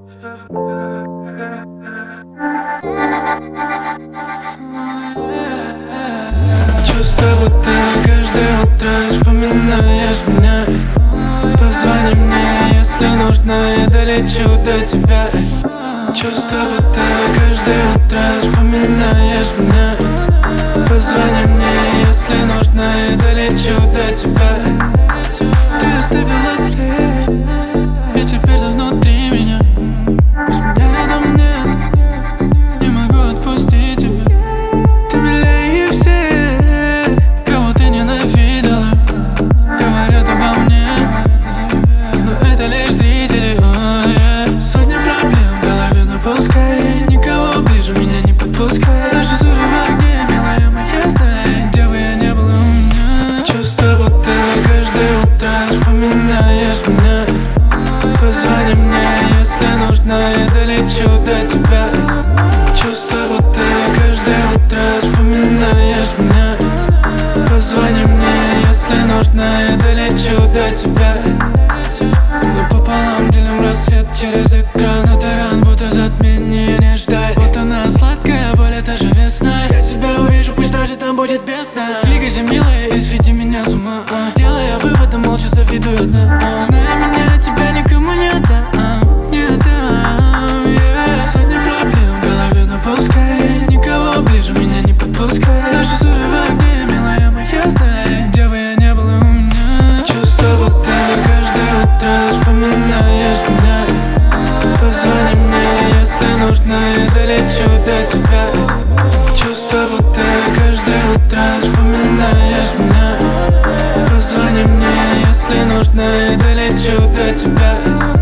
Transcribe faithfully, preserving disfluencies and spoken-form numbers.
Чувство, будто каждое утро вспоминаешь меня. Позвони мне, если нужно, я долечу до тебя. Чувство, будто каждое утро вспоминаешь меня. Позвони мне, если нужно, я долечу до тебя. Ты оставила след, и теперь ты внутри меня. Пусть меня рядом нет, не могу отпустить тебя. Ты милее всех, кого ты ненавидела. Говорят обо мне, но это лишь зрители. oh, yeah. Сотни проблем в голове, напускай. Никого ближе меня не подпускай. Наши ссоры в огне, милая моя, знай, где бы я не была у меня. Чувство, будто каждое утро вспоминаешь меня. Позвони мне, если нужно, я долечу до тебя. Чувство, будто каждое утро вспоминаешь меня. Позвони мне, если нужно, я долечу до тебя. Мы пополам делим рассвет через экран. Это ран, будто затмение, не ждай. Вот она, сладкая боль, это же весна. Я тебя увижу, пусть даже там будет бездна. Двигайся, милая, и свети меня с ума. а. Делая выводы, молча завидую одна. а. Зная меня, тебя никому не отдам, не отдам, yeah. Сотни проблем в голове, напускай. Никого ближе меня не подпускай. Наши ссоры в огне, милая моя, знай, где бы я не была у меня. Чувство, будто каждое утро вспоминаешь меня. Позвони мне, если нужно, я долечу до тебя. Чувство, будто каждое утро вспоминаешь меня. Позвони мне, если нужно, я долечу до тебя.